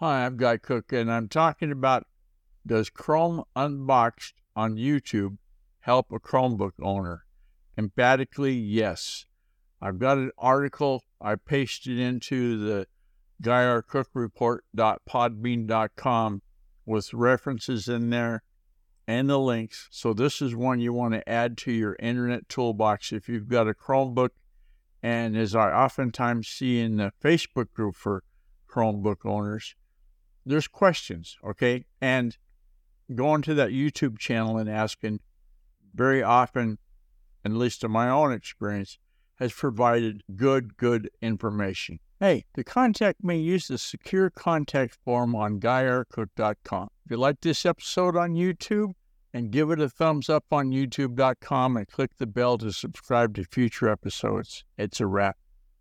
Hi, I'm Guy Cook, and I'm talking about, does Chrome Unboxed on YouTube help a Chromebook owner? Emphatically, yes. I've got an article I pasted into the GuyRCookReport.podbean.com with references in there and the links. So this is one you want to add to your internet toolbox if you've got a Chromebook. And as I oftentimes see in the Facebook group for Chromebook owners, there's questions, okay? And going to that YouTube channel and asking very often, at least in my own experience, has provided good information. Hey, to contact me, use the secure contact form on GuyRCook.com. If you like this episode on YouTube, and give it a thumbs up on YouTube.com and click the bell to subscribe to future episodes. It's a wrap.